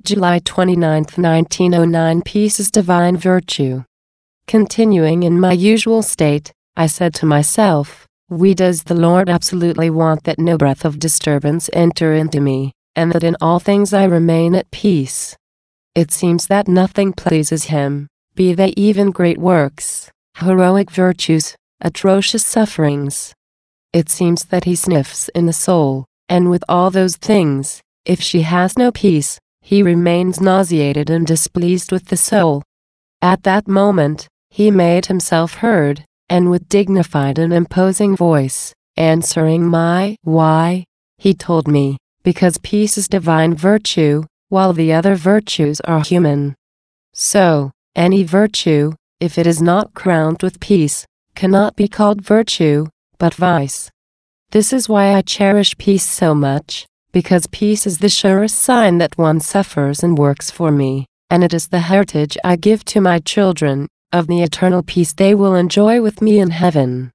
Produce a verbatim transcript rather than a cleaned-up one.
July twenty-ninth, nineteen oh nine. Peace is divine virtue. Continuing in my usual state, I said to myself, "Why does the Lord absolutely want that no breath of disturbance enter into me, and that in all things I remain at peace?" It seems that nothing pleases him, be they even great works, heroic virtues, atrocious sufferings. It seems that he sniffs in the soul, and with all those things, if she has no peace, he remains nauseated and displeased with the soul. At that moment, he made himself heard, and with dignified and imposing voice, answering my why, he told me, because peace is divine virtue, while the other virtues are human. So, any virtue, if it is not crowned with peace, cannot be called virtue, but vice. This is why I cherish peace so much, because peace is the surest sign that one suffers and works for me, and it is the heritage I give to my children, of the eternal peace they will enjoy with me in heaven.